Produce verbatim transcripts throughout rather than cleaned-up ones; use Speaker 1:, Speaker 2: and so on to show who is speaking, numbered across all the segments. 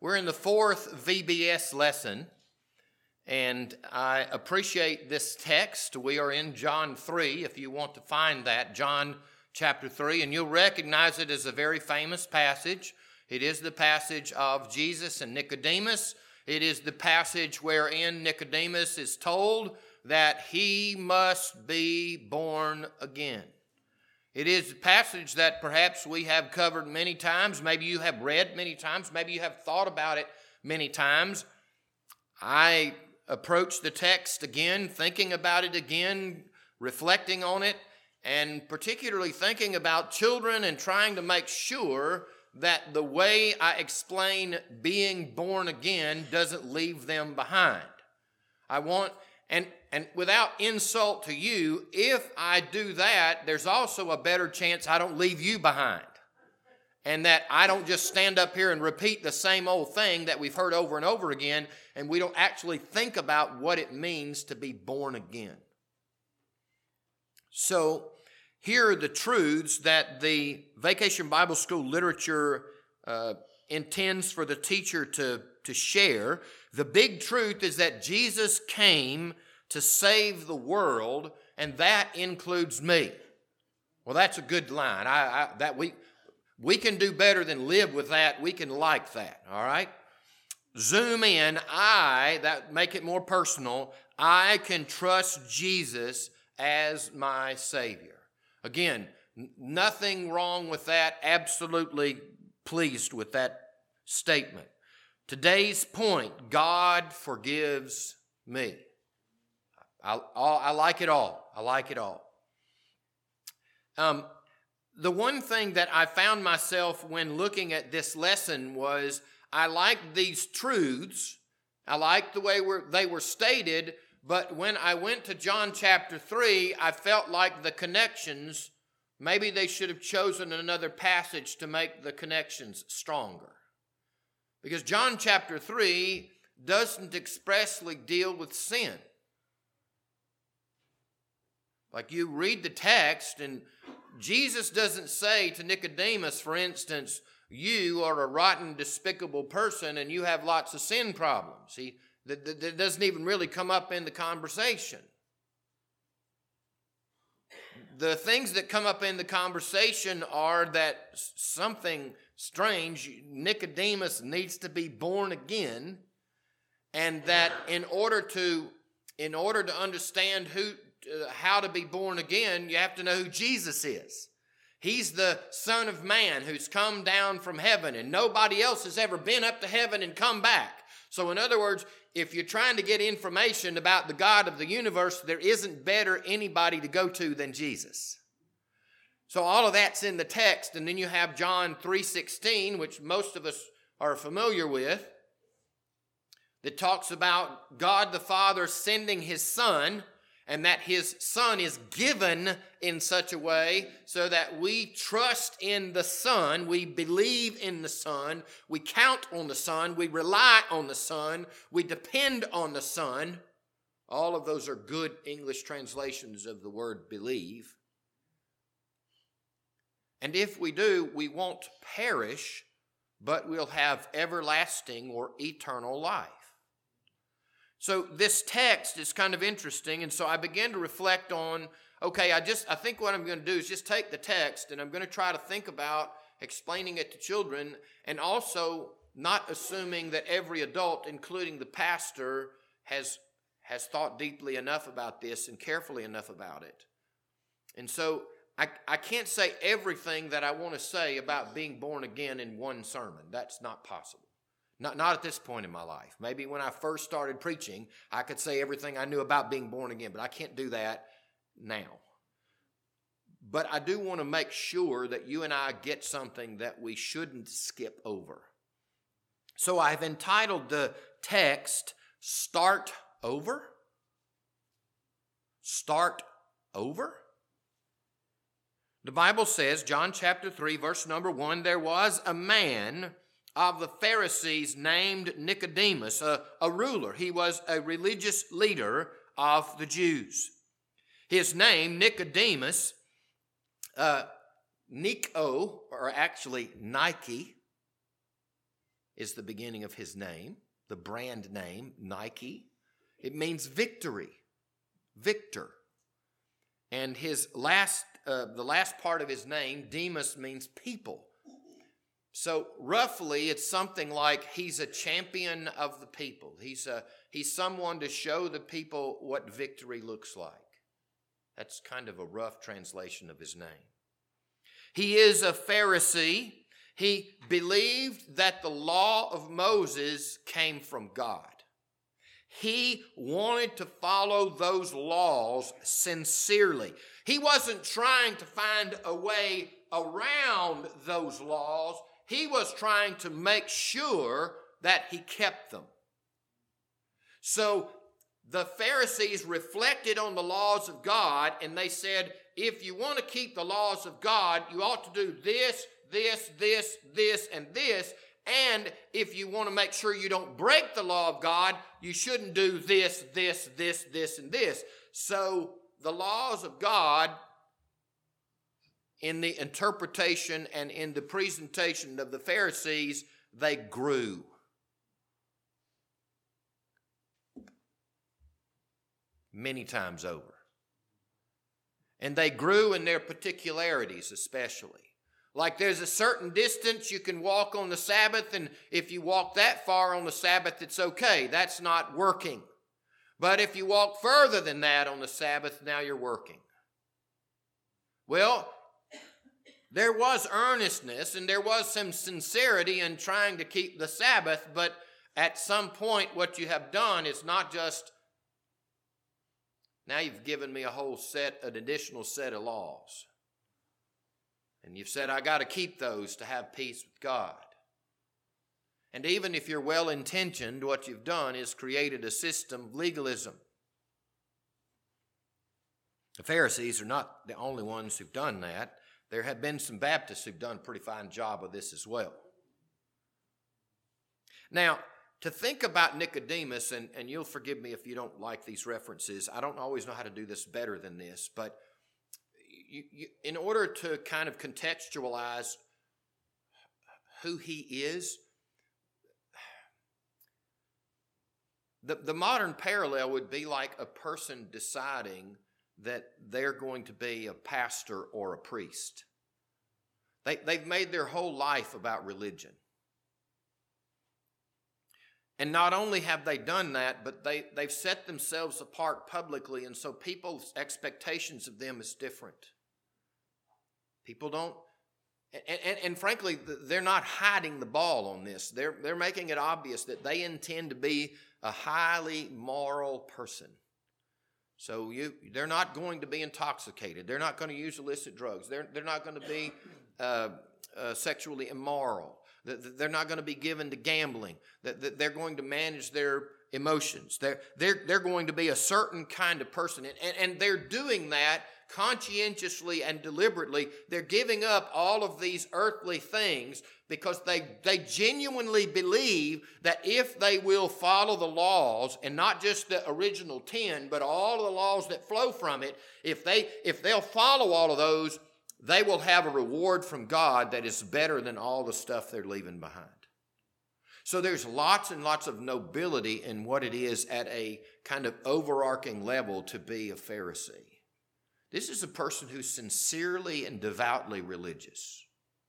Speaker 1: We're in the fourth V B S lesson, and I appreciate this text. We are in John three, if you want to find that, John chapter three, and you'll recognize it as a very famous passage. It is the passage of Jesus and Nicodemus. It is the passage wherein Nicodemus is told that he must be born again. It is a passage that perhaps we have covered many times. Maybe you have read many times. Maybe you have thought about it many times. I approached the text again, thinking about it again, reflecting on it, and particularly thinking about children and trying to make sure that the way I explain being born again doesn't leave them behind. I want... And, and without insult to you, if I do that, there's also a better chance I don't leave you behind. And that I don't just stand up here and repeat the same old thing that we've heard over and over again, and we don't actually think about what it means to be born again. So here are the truths that the Vacation Bible School literature uh, intends for the teacher to, to share. The big truth is that Jesus came to save the world, and that includes me. Well, that's a good line. I, I, that we we can do better than live with that. We can like that. All right. Zoom in. I that make it more personal. I can trust Jesus as my Savior. Again, n- nothing wrong with that. Absolutely pleased with that statement. Today's point: God forgives me. I, I like it all. I like it all. Um, the one thing that I found myself when looking at this lesson was I liked these truths. I liked the way we're, they were stated, but when I went to John chapter three, I felt like the connections, maybe they should have chosen another passage to make the connections stronger. Because John chapter three doesn't expressly deal with sin. Like you read the text and Jesus doesn't say to Nicodemus, for instance, you are a rotten, despicable person and you have lots of sin problems. He, that, that, that doesn't even really come up in the conversation. The things that come up in the conversation are that something strange, Nicodemus needs to be born again, and that in order to, in order to understand who, Uh, how to be born again, you have to know who Jesus is. He's the Son of Man who's come down from heaven, and nobody else has ever been up to heaven and come back. So in other words, if you're trying to get information about the God of the universe, there isn't better anybody to go to than Jesus. So all of that's in the text, and then you have John three sixteen, which most of us are familiar with, that talks about God the Father sending his Son, and that his Son is given in such a way so that we trust in the Son, we believe in the Son, we count on the Son, we rely on the Son, we depend on the Son. All of those are good English translations of the word believe. And if we do, we won't perish, but we'll have everlasting or eternal life. So this text is kind of interesting, and so I began to reflect on, okay, I just I think what I'm going to do is just take the text, and I'm going to try to think about explaining it to children, and also not assuming that every adult, including the pastor, has, has thought deeply enough about this and carefully enough about it. And so I, I can't say everything that I want to say about being born again in one sermon. That's not possible. Not, not at this point in my life. Maybe when I first started preaching, I could say everything I knew about being born again, but I can't do that now. But I do want to make sure that you and I get something that we shouldn't skip over. So I've entitled the text, Start Over. Start Over. The Bible says, John chapter three, verse number one, there was a man of the Pharisees named Nicodemus, a, a ruler. He was a religious leader of the Jews. His name, Nicodemus, uh, Nico, or actually Nike, is the beginning of his name, the brand name, Nike. It means victory, victor. And his last, uh, the last part of his name, Demas, means people. So roughly, it's something like he's a champion of the people. He's a he's someone to show the people what victory looks like. That's kind of a rough translation of his name. He is a Pharisee. He believed that the law of Moses came from God. He wanted to follow those laws sincerely. He wasn't trying to find a way around those laws. He was trying to make sure that he kept them. So the Pharisees reflected on the laws of God, and they said, if you want to keep the laws of God, you ought to do this, this, this, this, and this. And if you want to make sure you don't break the law of God, you shouldn't do this, this, this, this, and this. So the laws of God, in the interpretation and in the presentation of the Pharisees, they grew. Many times over. And they grew in their particularities especially. Like there's a certain distance you can walk on the Sabbath, and if you walk that far on the Sabbath, it's okay. That's not working. But if you walk further than that on the Sabbath, now you're working. Well, there was earnestness and there was some sincerity in trying to keep the Sabbath, but at some point what you have done is not just, now you've given me a whole set, an additional set of laws. And you've said, I got to keep those to have peace with God. And even if you're well-intentioned, what you've done is created a system of legalism. The Pharisees are not the only ones who've done that. There have been some Baptists who've done a pretty fine job of this as well. Now, to think about Nicodemus, and, and you'll forgive me if you don't like these references. I don't always know how to do this better than this, but You, you, in order to kind of contextualize who he is, the, the modern parallel would be like a person deciding that they're going to be a pastor or a priest. They, they've made their whole life about religion. And not only have they done that, but they, they've set themselves apart publicly, and so people's expectations of them is different. People don't, and, and, and frankly, they're not hiding the ball on this. They're, they're making it obvious that they intend to be a highly moral person. So you, they're not going to be intoxicated. They're not going to use illicit drugs. They're, they're not going to be uh, uh, sexually immoral. They're not going to be given to gambling. They're going to manage their emotions. They're, they're, they're going to be a certain kind of person. And, and they're doing that conscientiously and deliberately. They're giving up all of these earthly things because they, they genuinely believe that if they will follow the laws, and not just the original ten, but all of the laws that flow from it, if, they, if they'll follow all of those, they will have a reward from God that is better than all the stuff they're leaving behind. So there's lots and lots of nobility in what it is at a kind of overarching level to be a Pharisee. This is a person who's sincerely and devoutly religious.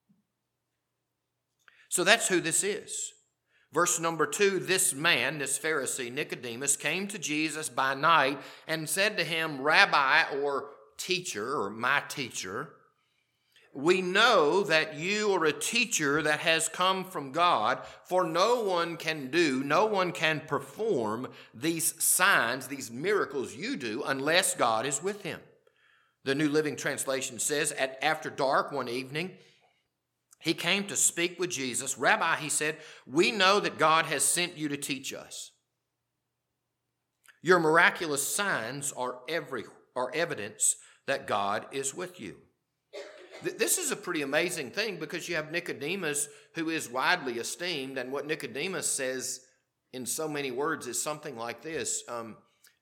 Speaker 1: So that's who this is. Verse number two, this man, this Pharisee, Nicodemus, came to Jesus by night and said to him, Rabbi, or teacher, or my teacher, we know that you are a teacher that has come from God, for no one can do, no one can perform these signs, these miracles you do, unless God is with him. The New Living Translation says, at after dark one evening, he came to speak with Jesus. Rabbi, he said, we know that God has sent you to teach us. Your miraculous signs are every are evidence that God is with you. This is a pretty amazing thing because you have Nicodemus, who is widely esteemed, and what Nicodemus says in so many words is something like this. Um,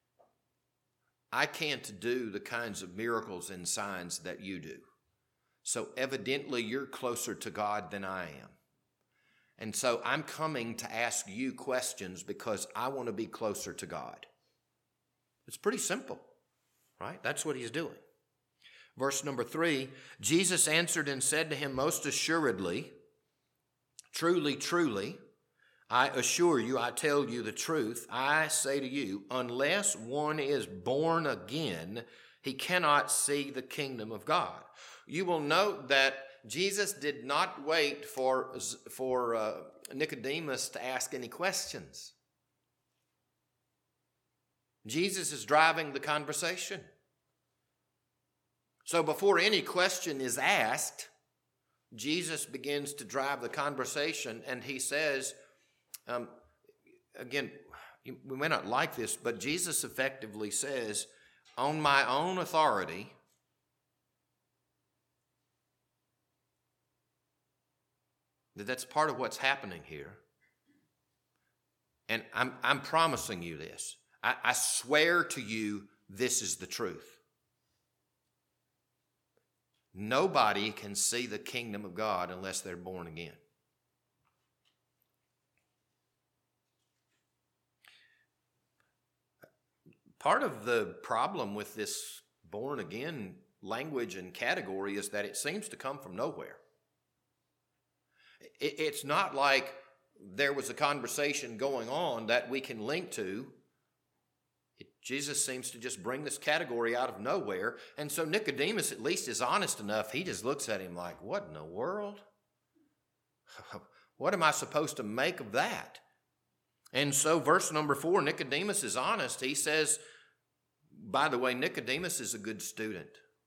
Speaker 1: I can't do the kinds of miracles and signs that you do. So evidently you're closer to God than I am. And so I'm coming to ask you questions because I want to be closer to God. It's pretty simple, right? That's what he's doing. Verse number three, Jesus answered and said to him, most assuredly, truly, truly, I assure you, I tell you the truth, I say to you, unless one is born again, he cannot see the kingdom of God. You will note that Jesus did not wait for, for uh, Nicodemus to ask any questions. Jesus is driving the conversation. So before any question is asked, Jesus begins to drive the conversation, and he says, um, again, we may not like this, but Jesus effectively says, on my own authority, that that's part of what's happening here. And I'm, I'm promising you this. I, I swear to you, this is the truth. Nobody can see the kingdom of God unless they're born again. Part of the problem with this born again language and category is that it seems to come from nowhere. It's not like there was a conversation going on that we can link to. It, Jesus seems to just bring this category out of nowhere. And so Nicodemus at least is honest enough. He just looks at him like, what in the world? What am I supposed to make of that? And so verse number four, Nicodemus is honest. He says, by the way, Nicodemus is a good student.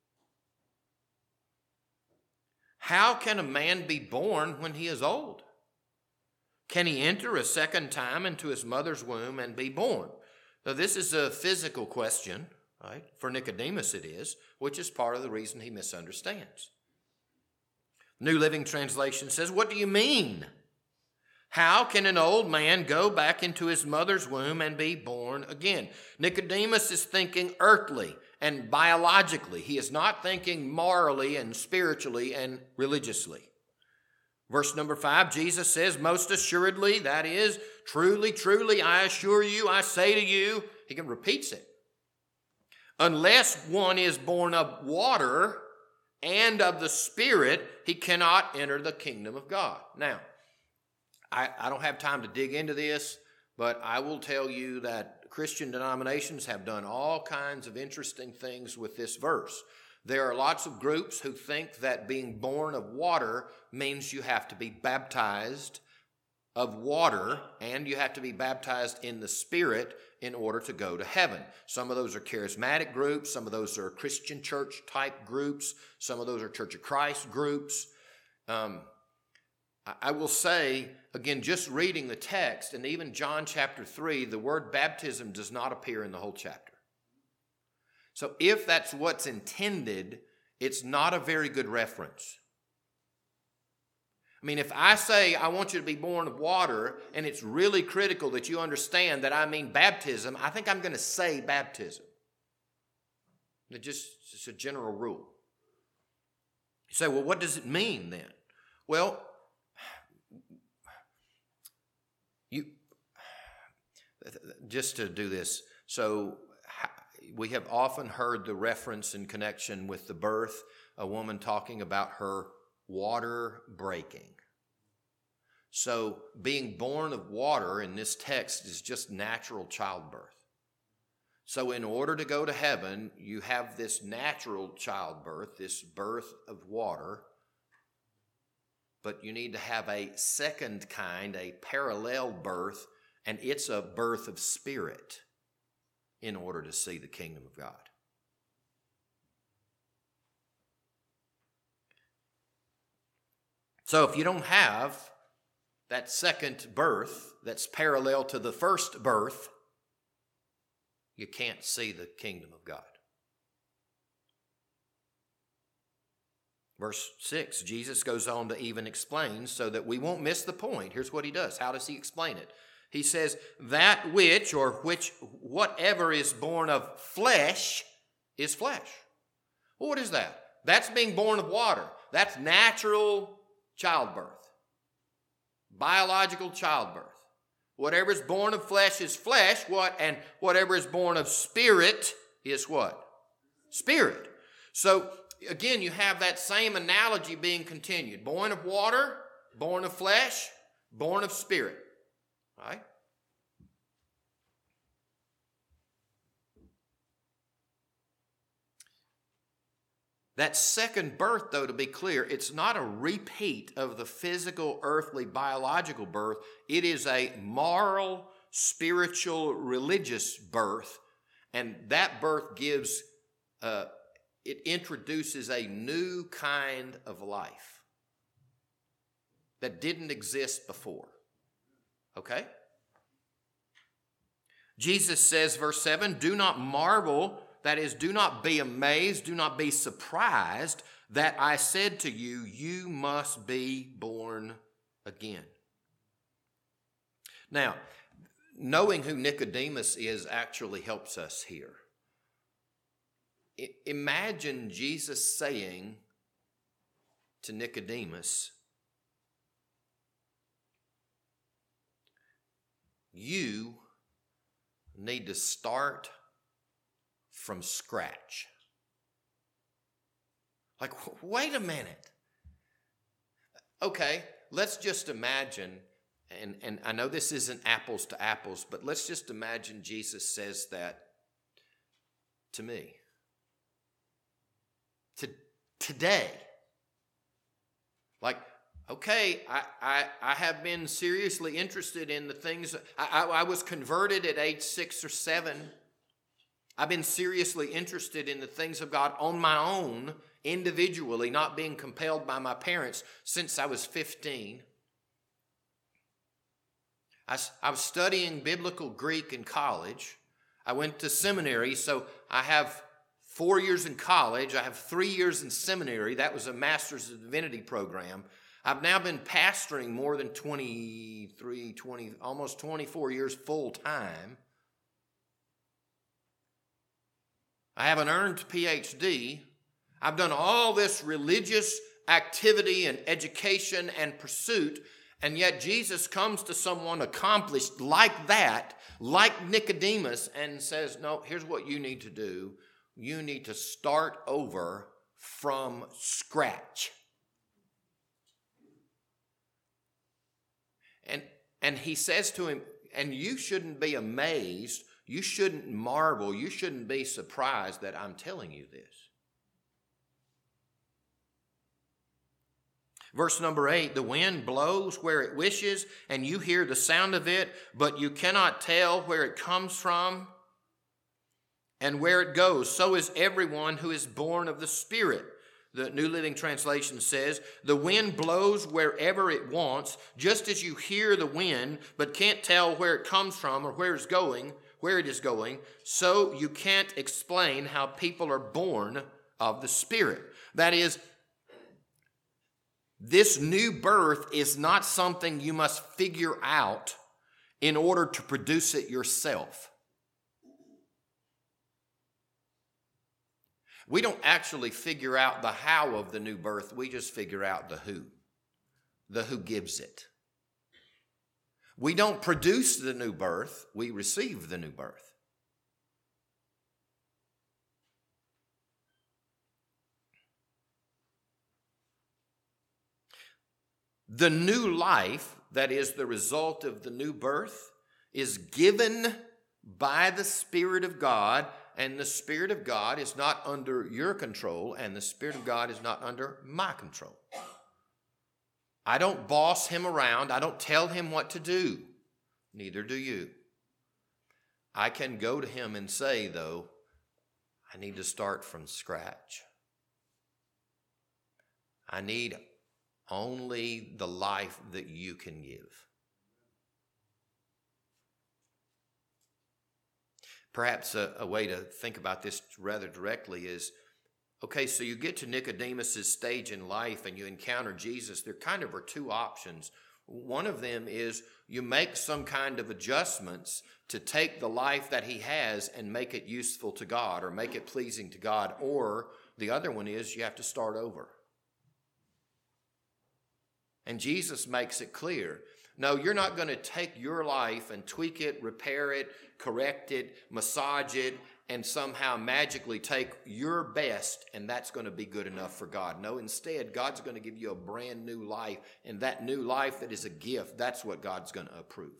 Speaker 1: How can a man be born when he is old? Can he enter a second time into his mother's womb and be born? Now, this is a physical question, right? For Nicodemus it is, which is part of the reason he misunderstands. New Living Translation says, what do you mean? How can an old man go back into his mother's womb and be born again? Nicodemus is thinking earthly and biologically. He is not thinking morally and spiritually and religiously. Verse number five, Jesus says, most assuredly, that is, truly, truly, I assure you, I say to you, he repeats it. Unless one is born of water and of the Spirit, he cannot enter the kingdom of God. Now, I, I don't have time to dig into this, but I will tell you that Christian denominations have done all kinds of interesting things with this verse. There are lots of groups who think that being born of water means you have to be baptized of water and you have to be baptized in the Spirit in order to go to heaven. Some of those are charismatic groups. Some of those are Christian church type groups. Some of those are Church of Christ groups. Um, I will say, again, just reading the text, and even John chapter three, the word baptism does not appear in the whole chapter. So if that's what's intended, it's not a very good reference. I mean, if I say I want you to be born of water, and it's really critical that you understand that I mean baptism, I think I'm going to say baptism. It just, it's a general rule. You say, well, what does it mean then? Well, You, just to do this, so we have often heard the reference in connection with the birth, a woman talking about her water breaking. So being born of water in this text is just natural childbirth. So in order to go to heaven, you have this natural childbirth, this birth of water, but you need to have a second kind, a parallel birth, and it's a birth of spirit in order to see the kingdom of God. So if you don't have that second birth that's parallel to the first birth, you can't see the kingdom of God. Verse six, Jesus goes on to even explain so that we won't miss the point. Here's what he does. How does he explain it? He says, that which or which whatever is born of flesh is flesh. Well, what is that? That's being born of water. That's natural childbirth. biological childbirth. Whatever is born of flesh is flesh, what? And whatever is born of spirit is what? Spirit. So again, you have that same analogy being continued. Born of water, born of flesh, born of spirit. Right? That second birth, though, to be clear, it's not a repeat of the physical, earthly, biological birth. It is a moral, spiritual, religious birth. And that birth gives, uh, it introduces a new kind of life that didn't exist before. Okay? Jesus says, verse seven, do not marvel. That is, do not be amazed, do not be surprised that I said to you, you must be born again. Now, knowing who Nicodemus is actually helps us here. I- imagine Jesus saying to Nicodemus, you need to start from scratch. Like, wait a minute. Okay, let's just imagine, and, and I know this isn't apples to apples, but let's just imagine Jesus says that to me. To, today. Like, okay, I, I, I have been seriously interested in the things. I, I, I was converted at age six or seven. I've been seriously interested in the things of God on my own, individually, not being compelled by my parents since I was fifteen. I, I was studying biblical Greek in college. I went to seminary, so I have four years in college. I have three years in seminary. That was a Master's of Divinity program. I've now been pastoring more than twenty-three, twenty, almost twenty-four years full time. I have an earned P H D. I've done all this religious activity and education and pursuit, and yet Jesus comes to someone accomplished like that, like Nicodemus, and says, no, here's what you need to do. You need to start over from scratch. And, and he says to him, and you shouldn't be amazed, you shouldn't marvel, you shouldn't be surprised that I'm telling you this. Verse number eight, the wind blows where it wishes, and you hear the sound of it, but you cannot tell where it comes from and where it goes. So is everyone who is born of the Spirit. The New Living Translation says, the wind blows wherever it wants, just as you hear the wind, but can't tell where it comes from or where it's going, where it is going, so you can't explain how people are born of the Spirit. That is, this new birth is not something you must figure out in order to produce it yourself. We don't actually figure out the how of the new birth. We just figure out the who, the who gives it. We don't produce the new birth. We receive the new birth. The new life, that is the result of the new birth, is given by the Spirit of God, and the Spirit of God is not under your control, and the Spirit of God is not under my control. I don't boss him around. I don't tell him what to do. Neither do you. I can go to him and say, though, I need to start from scratch. I need only the life that you can give. Perhaps a, a way to think about this rather directly is, okay, so you get to Nicodemus's stage in life and you encounter Jesus. There kind of are two options. One of them is you make some kind of adjustments to take the life that he has and make it useful to God or make it pleasing to God. Or the other one is you have to start over. And Jesus makes it clear No, you're not going to take your life and tweak it, repair it, correct it, massage it, and somehow magically take your best, and that's going to be good enough for God. No, instead, God's going to give you a brand new life, and that new life that is a gift, that's what God's going to approve.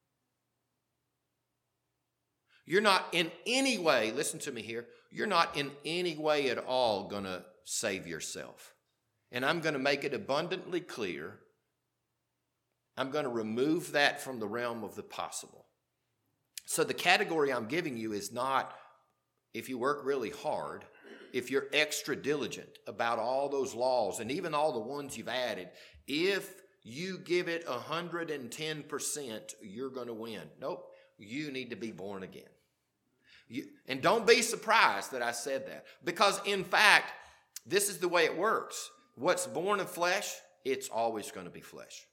Speaker 1: You're not in any way, listen to me here, you're not in any way at all going to save yourself. And I'm going to make it abundantly clear. I'm going to remove that from the realm of the possible. So the category I'm giving you is not if you work really hard, if you're extra diligent about all those laws and even all the ones you've added, if you give it one hundred ten percent, you're going to win. Nope, you need to be born again. You, and don't be surprised that I said that, because in fact, this is the way it works. What's born of flesh, it's always going to be flesh.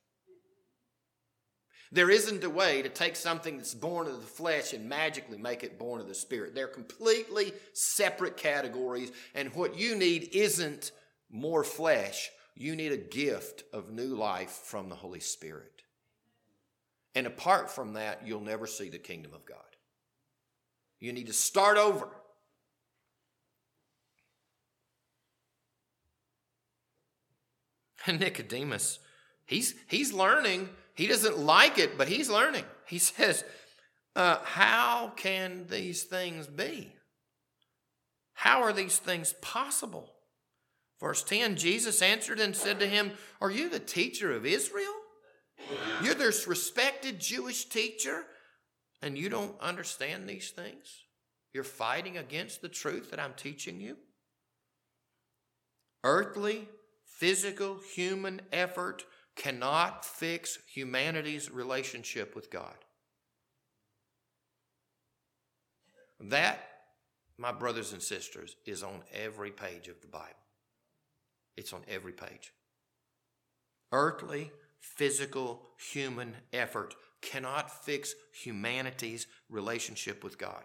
Speaker 1: There isn't a way to take something that's born of the flesh and magically make it born of the Spirit. They're completely separate categories, and what you need isn't more flesh. You need a gift of new life from the Holy Spirit. And apart from that, you'll never see the kingdom of God. You need to start over. And Nicodemus, he's, he's learning. He doesn't like it, but he's learning. He says, uh, how can these things be? How are these things possible? Verse ten, Jesus answered and said to him, are you the teacher of Israel? You're this respected Jewish teacher, and you don't understand these things? You're fighting against the truth that I'm teaching you? Earthly, physical, human effort cannot fix humanity's relationship with God. That, my brothers and sisters, is on every page of the Bible. It's on every page. Earthly, physical, human effort cannot fix humanity's relationship with God.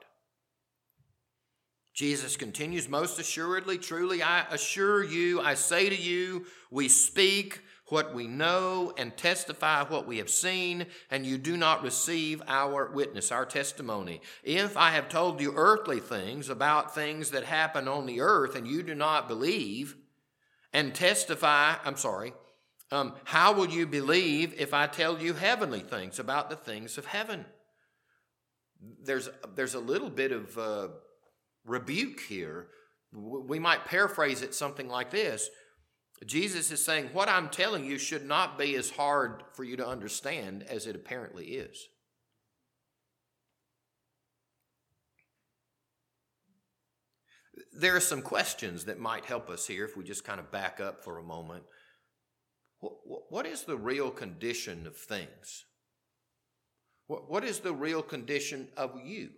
Speaker 1: Jesus continues, most assuredly, truly, I assure you, I say to you, we speak what we know and testify what we have seen, and you do not receive our witness, our testimony. If I have told you earthly things about things that happen on the earth, and you do not believe and testify, I'm sorry, um, how will you believe if I tell you heavenly things about the things of heaven? There's, there's a little bit of uh, rebuke here. We might paraphrase it something like this. Jesus is saying, what I'm telling you should not be as hard for you to understand as it apparently is. There are some questions that might help us here if we just kind of back up for a moment. What is the real condition of things? What is the real condition of you?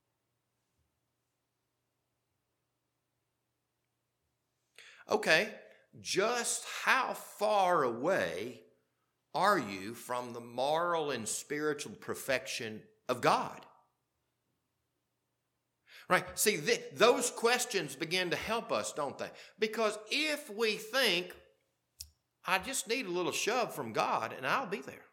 Speaker 1: Okay, just how far away are you from the moral and spiritual perfection of God? Right? See, th- those questions begin to help us, don't they? Because if we think, I just need a little shove from God and I'll be there.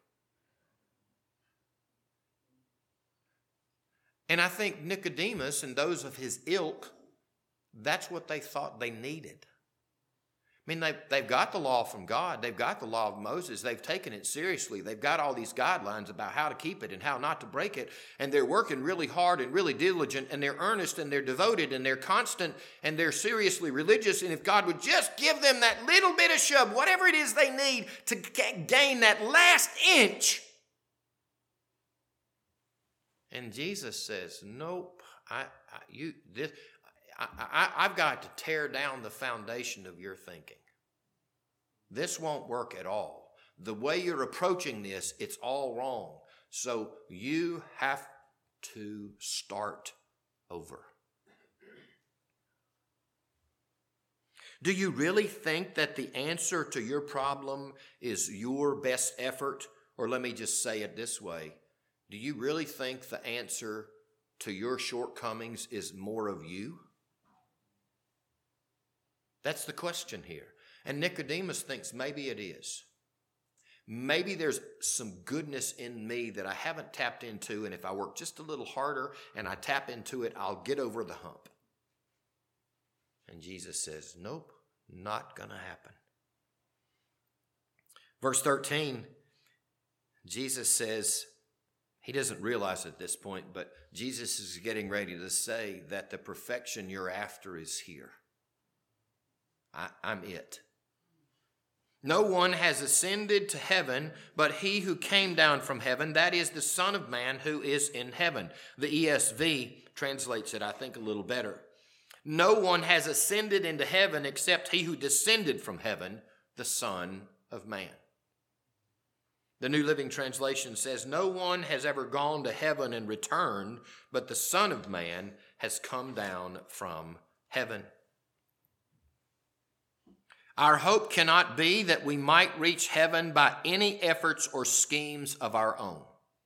Speaker 1: And I think Nicodemus and those of his ilk, that's what they thought they needed. I mean, they've, they've got the law from God. They've got the law of Moses. They've taken it seriously. They've got all these guidelines about how to keep it and how not to break it. And they're working really hard and really diligent, and they're earnest and they're devoted and they're constant and they're seriously religious. And if God would just give them that little bit of shove, whatever it is they need to g- gain that last inch. And Jesus says, nope, I, I you this I, I, I've got to tear down the foundation of your thinking. This won't work at all. The way you're approaching this, it's all wrong. So you have to start over. Do you really think that the answer to your problem is your best effort? Or let me just say it this way. Do you really think the answer to your shortcomings is more of you? That's the question here. And Nicodemus thinks maybe it is. maybe there's some goodness in me that I haven't tapped into, and if I work just a little harder and I tap into it, I'll get over the hump. And Jesus says, nope, not going to happen. Verse thirteen, Jesus says, he doesn't realize it at this point, but Jesus is getting ready to say that the perfection you're after is here. I, I'm it. No one has ascended to heaven but he who came down from heaven, that is the Son of Man who is in heaven. The E S V translates it, I think, a little better. No one has ascended into heaven except he who descended from heaven, the Son of Man. The New Living Translation says, no one has ever gone to heaven and returned, but the Son of Man has come down from heaven. Our hope cannot be that we might reach heaven by any efforts or schemes of our own.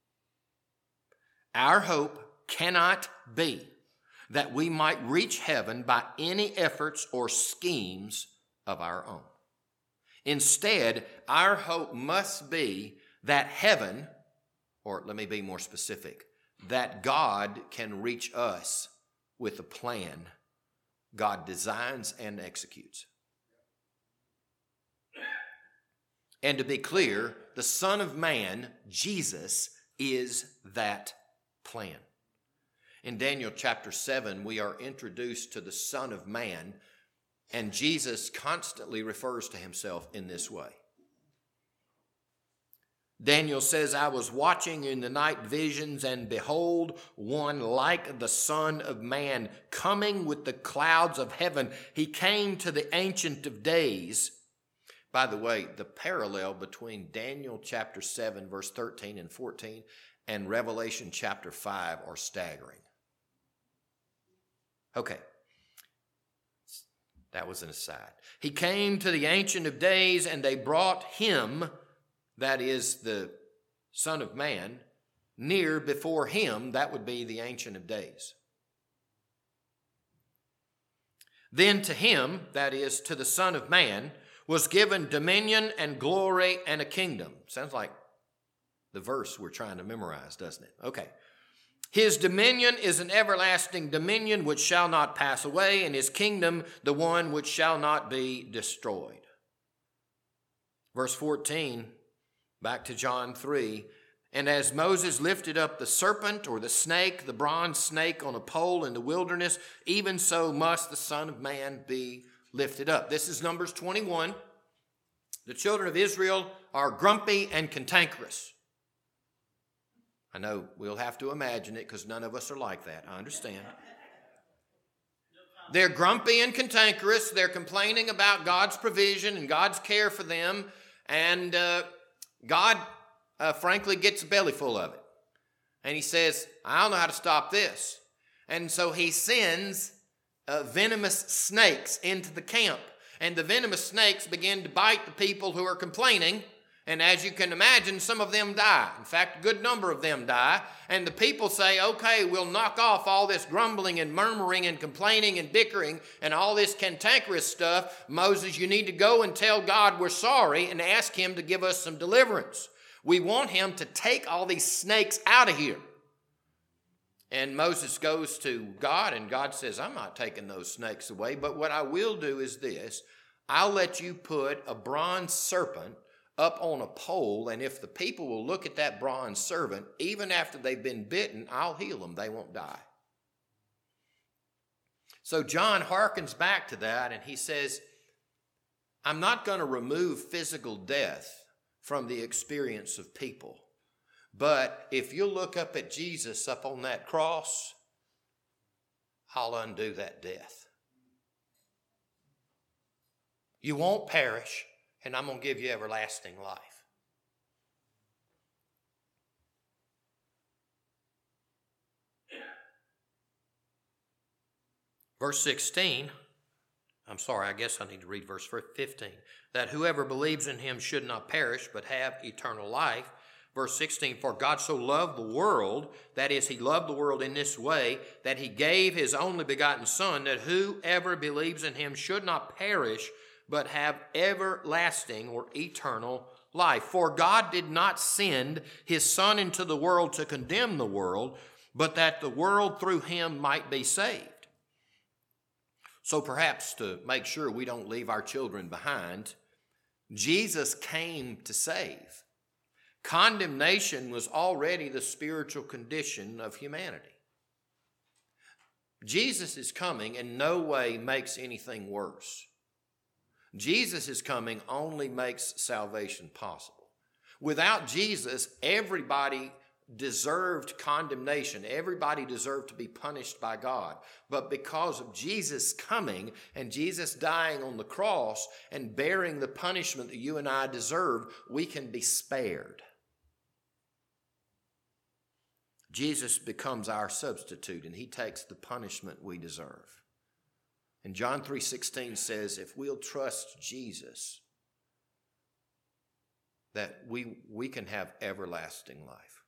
Speaker 1: Our hope cannot be that we might reach heaven by any efforts or schemes of our own. Instead, our hope must be that heaven, or let me be more specific, that God can reach us with a plan God designs and executes. And to be clear, the Son of Man, Jesus, is that plan. In Daniel chapter seven, we are introduced to the Son of Man, and Jesus constantly refers to himself in this way. Daniel says, I was watching in the night visions, and behold, one like the Son of Man coming with the clouds of heaven. He came to the Ancient of Days. By the way, the parallel between Daniel chapter seven, verse thirteen and fourteen, and Revelation chapter five are staggering. Okay. That was an aside. He came to the Ancient of Days, and they brought him, that is the Son of Man, near before him. That would be the Ancient of Days. Then to him, that is to the Son of Man, was given dominion and glory and a kingdom. Sounds like the verse we're trying to memorize, doesn't it? Okay. His dominion is an everlasting dominion which shall not pass away, and his kingdom the one which shall not be destroyed. Verse fourteen, back to John three, and as Moses lifted up the serpent or the snake, the bronze snake on a pole in the wilderness, even so must the Son of Man be lifted up. This is Numbers twenty-one. The children of Israel are grumpy and cantankerous. I know we'll have to imagine it because none of us are like that. I understand. They're grumpy and cantankerous. They're complaining about God's provision and God's care for them. And uh, God, uh, frankly, gets a belly full of it. And he says, I don't know how to stop this. And so he sends uh, venomous snakes into the camp. And the venomous snakes begin to bite the people who are complaining. And as you can imagine, some of them die. In fact, a good number of them die. And the people say, okay, we'll knock off all this grumbling and murmuring and complaining and bickering and all this cantankerous stuff. Moses, you need to go and tell God we're sorry and ask him to give us some deliverance. We want him to take all these snakes out of here. And Moses goes to God, and God says, I'm not taking those snakes away, but what I will do is this. I'll let you put a bronze serpent up on a pole, and if the people will look at that bronze serpent, even after they've been bitten, I'll heal them. They won't die. So John hearkens back to that, and he says, I'm not going to remove physical death from the experience of people. But if you look up at Jesus up on that cross, I'll undo that death. You won't perish, and I'm going to give you everlasting life. Verse sixteen, I'm sorry, I guess I need to read verse fifteen. That whoever believes in him should not perish, but have eternal life. Verse sixteen, for God so loved the world, that is, he loved the world in this way, that he gave his only begotten Son, that whoever believes in him should not perish, but have everlasting or eternal life. For God did not send his Son into the world to condemn the world, but that the world through him might be saved. So perhaps to make sure we don't leave our children behind, Jesus came to save. Condemnation was already the spiritual condition of humanity. Jesus' coming in no way makes anything worse. Jesus' coming only makes salvation possible. Without Jesus, everybody deserved condemnation. Everybody deserved to be punished by God. But because of Jesus coming and Jesus dying on the cross and bearing the punishment that you and I deserve, we can be spared. Jesus becomes our substitute, and he takes the punishment we deserve. And John three sixteen says, if we'll trust Jesus, that we, we can have everlasting life.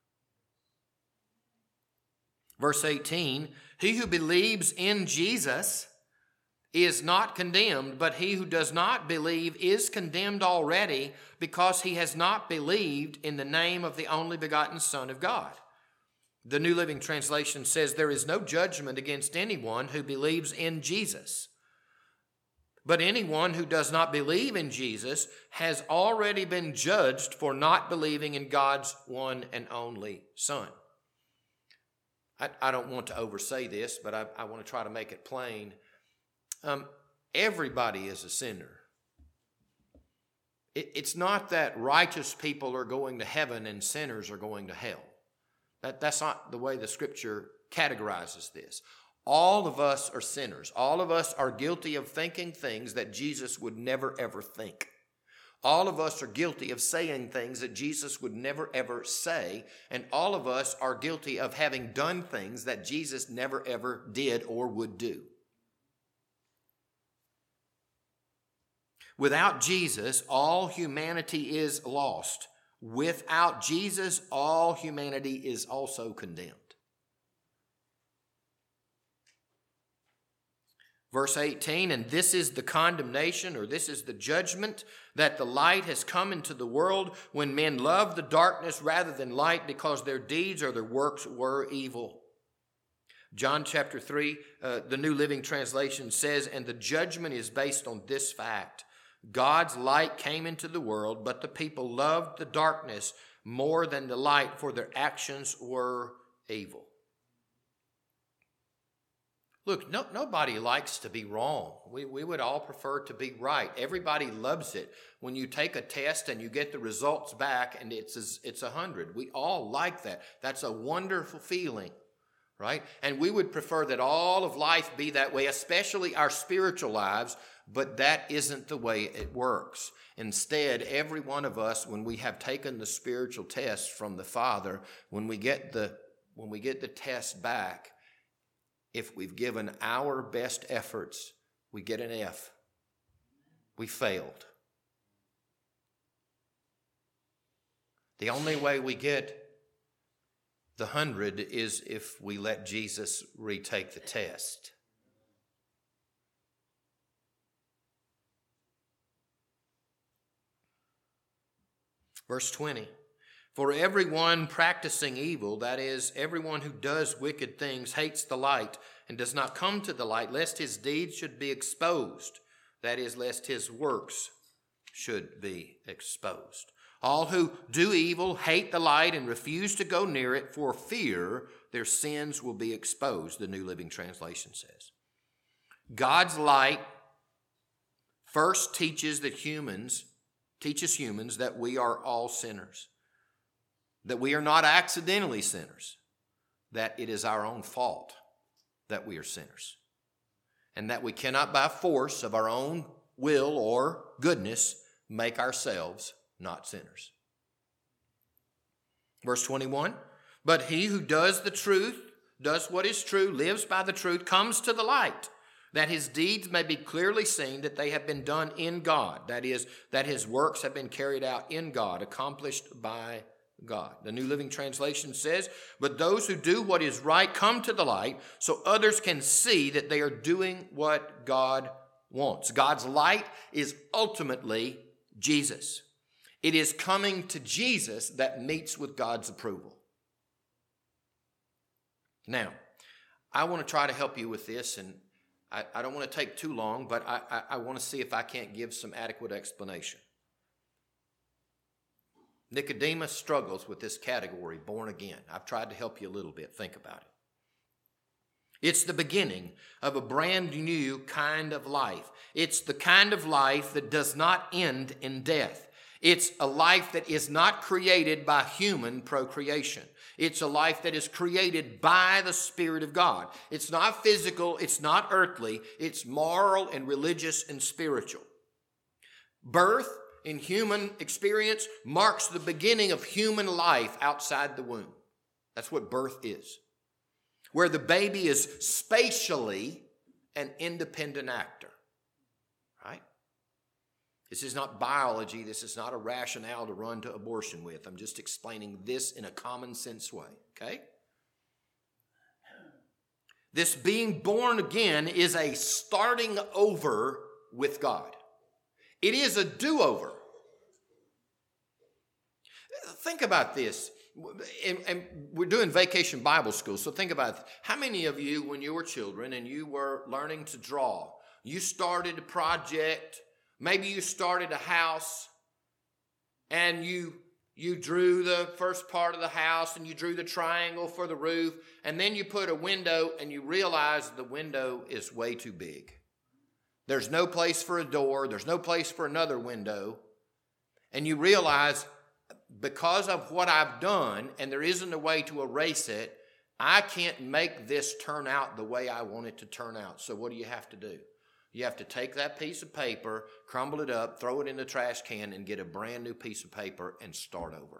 Speaker 1: Verse eighteen, he who believes in Jesus is not condemned, but he who does not believe is condemned already, because he has not believed in the name of the only begotten Son of God. The New Living Translation says there is no judgment against anyone who believes in Jesus. But anyone who does not believe in Jesus has already been judged for not believing in God's one and only Son. I, I don't want to oversay this, but I, I want to try to make it plain. Um, everybody is a sinner. It, it's not that righteous people are going to heaven and sinners are going to hell. That, that's not the way the Scripture categorizes this. All of us are sinners. All of us are guilty of thinking things that Jesus would never, ever think. All of us are guilty of saying things that Jesus would never, ever say. And all of us are guilty of having done things that Jesus never, ever did or would do. Without Jesus, all humanity is lost. Without Jesus, all humanity is also condemned. Verse eighteen, and this is the condemnation, or this is the judgment, that the light has come into the world, when men love the darkness rather than light, because their deeds or their works were evil. John chapter three, uh, the New Living Translation says, and the judgment is based on this fact. God's light came into the world, but the people loved the darkness more than the light, for their actions were evil. Look, no, nobody likes to be wrong. We, we would all prefer to be right. Everybody loves it when you take a test and you get the results back and it's a, it's a hundred. We all like that. That's a wonderful feeling, right? And we would prefer that all of life be that way, especially our spiritual lives, but that isn't the way it works. Instead, every one of us, when we have taken the spiritual test from the Father, when we get the, when we get the test back, if we've given our best efforts, we get an F. We failed. The only way we get the hundred is if we let Jesus retake the test. Verse twenty. For everyone practicing evil, that is, everyone who does wicked things, hates the light and does not come to the light, lest his deeds should be exposed. That is, lest his works should be exposed. All who do evil hate the light and refuse to go near it for fear their sins will be exposed, the New Living Translation says. God's light first teaches that humans, teaches humans that we are all sinners. That we are not accidentally sinners, that it is our own fault that we are sinners, and that we cannot by force of our own will or goodness make ourselves not sinners. Verse twenty-one, but he who does the truth, does what is true, lives by the truth, comes to the light, that his deeds may be clearly seen that they have been done in God, that is, that his works have been carried out in God, accomplished by God. The New Living Translation says, but those who do what is right come to the light so others can see that they are doing what God wants. God's light is ultimately Jesus. It is coming to Jesus that meets with God's approval. Now, I want to try to help you with this, and I, I don't want to take too long, but I, I, I want to see if I can't give some adequate explanation. Nicodemus struggles with this category, born again. I've tried to help you a little bit. Think about it. It's the beginning of a brand new kind of life. It's the kind of life that does not end in death. It's a life that is not created by human procreation. It's a life that is created by the Spirit of God. It's not physical, it's not earthly, it's moral and religious and spiritual. Birth in human experience marks the beginning of human life outside the womb. That's what birth is. Where the baby is spatially an independent actor. Right? This is not biology. This is not a rationale to run to abortion with. I'm just explaining this in a common sense way. Okay? This being born again is a starting over with God. It is a do-over. Think about this. And, and we're doing Vacation Bible School, so think about it. How many of you, when you were children and you were learning to draw, you started a project, maybe you started a house, and you you drew the first part of the house, and you drew the triangle for the roof, and then you put a window, and you realize the window is way too big. There's no place for a door, there's no place for another window, and you realize, because of what I've done, and there isn't a way to erase it, I can't make this turn out the way I want it to turn out. So what do you have to do? You have to take that piece of paper, crumble it up, throw it in the trash can, and get a brand new piece of paper and start over.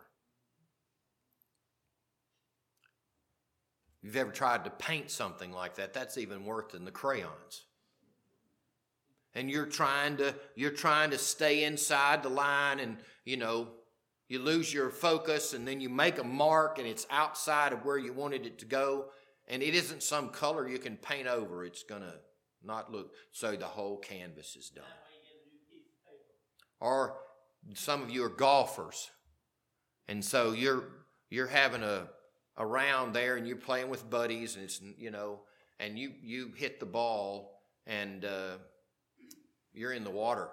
Speaker 1: If you've ever tried to paint something like that, that's even worse than the crayons. And you're trying to, you're trying to stay inside the line, and, you know, you lose your focus, and then you make a mark, and it's outside of where you wanted it to go, and it isn't some color you can paint over. It's going to not look, so the whole canvas is done. Or some of you are golfers, and so you're you're having a, a round there, and you're playing with buddies, and it's, you know, and you, you hit the ball, and uh, you're in the water.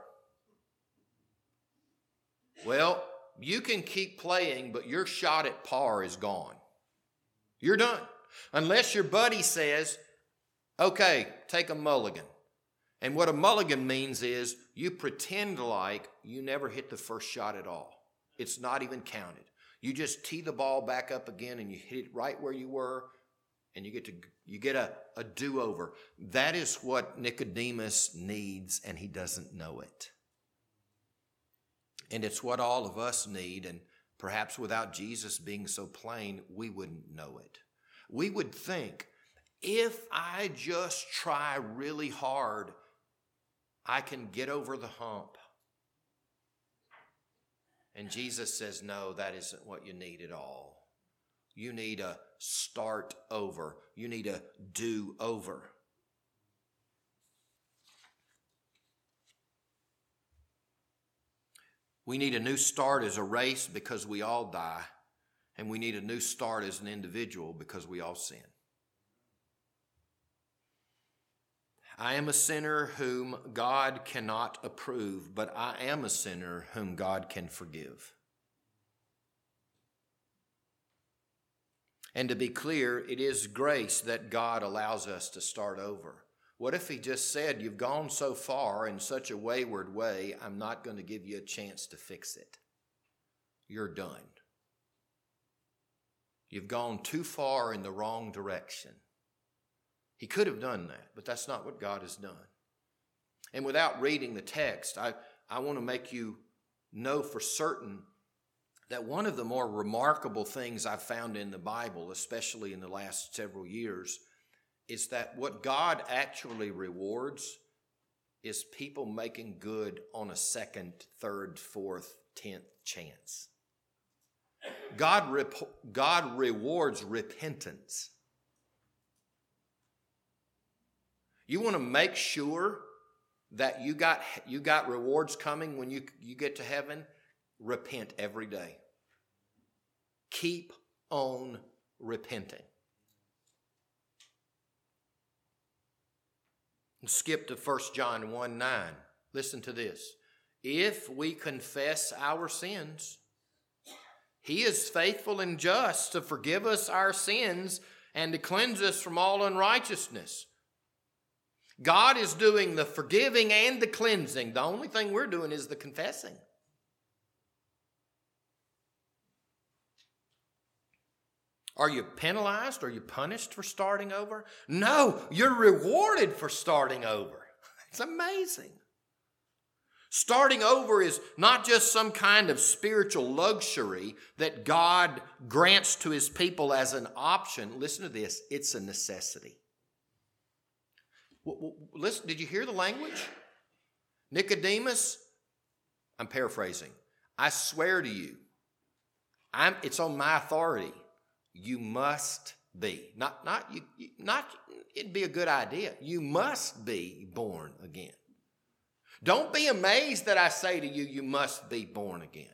Speaker 1: Well, you can keep playing, but your shot at par is gone. You're done. Unless your buddy says, okay, take a mulligan. And what a mulligan means is you pretend like you never hit the first shot at all. It's not even counted. You just tee the ball back up again, and you hit it right where you were, and you get to you get a, a do-over. That is what Nicodemus needs, and he doesn't know it. And it's what all of us need, and perhaps without Jesus being so plain, we wouldn't know it. We would think, if I just try really hard, I can get over the hump. And Jesus says, no, that isn't what you need at all. You need a start over. You need a do over. We need a new start as a race because we all die, and we need a new start as an individual because we all sin. I am a sinner whom God cannot approve, but I am a sinner whom God can forgive. And to be clear, it is grace that God allows us to start over. What if he just said, you've gone so far in such a wayward way, I'm not going to give you a chance to fix it. You're done. You've gone too far in the wrong direction. He could have done that, but that's not what God has done. And without reading the text, I, I want to make you know for certain that one of the more remarkable things I've found in the Bible, especially in the last several years, is that what God actually rewards is people making good on a second, third, fourth, tenth chance. God, rep- God rewards repentance. You want to make sure that you got you got rewards coming when you, you get to heaven? repent every day. Keep on repenting. Skip to First John one nine. Listen to this. If we confess our sins, He is faithful and just to forgive us our sins and to cleanse us from all unrighteousness. God is doing the forgiving and the cleansing. The only thing we're doing is the confessing. Are you penalized? Are you punished for starting over? No, you're rewarded for starting over. It's amazing. Starting over is not just some kind of spiritual luxury that God grants to His people as an option. Listen to this. It's a necessity. Listen, did you hear the language? Nicodemus, I'm paraphrasing. I swear to you, I'm, it's on my authority. You must be. Not, not, you, not, it'd be a good idea. You must be born again. Don't be amazed that I say to you, you must be born again.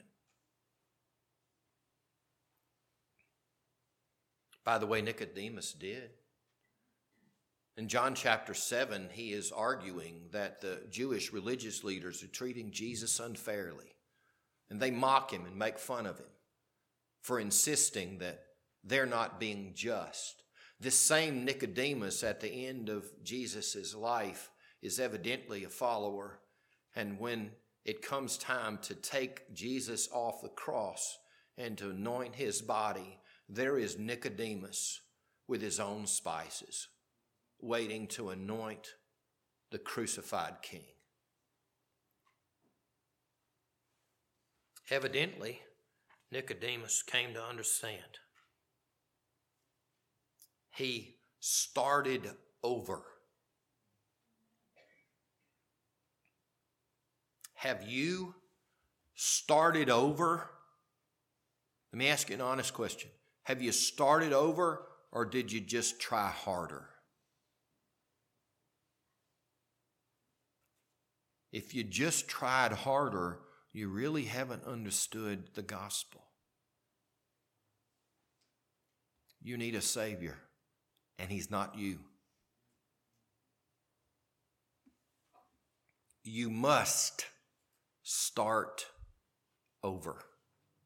Speaker 1: By the way, Nicodemus did. In John chapter seven, he is arguing that the Jewish religious leaders are treating Jesus unfairly. And they mock him and make fun of him for insisting that they're not being just. This same Nicodemus at the end of Jesus' life is evidently a follower. And when it comes time to take Jesus off the cross and to anoint His body, there is Nicodemus with his own spices, waiting to anoint the crucified King. Evidently, Nicodemus came to understand. He started over. Have you started over? Let me ask you an honest question. Have you started over, or did you just try harder? If you just tried harder, you really haven't understood the gospel. You need a Savior, and He's not you. You must start over.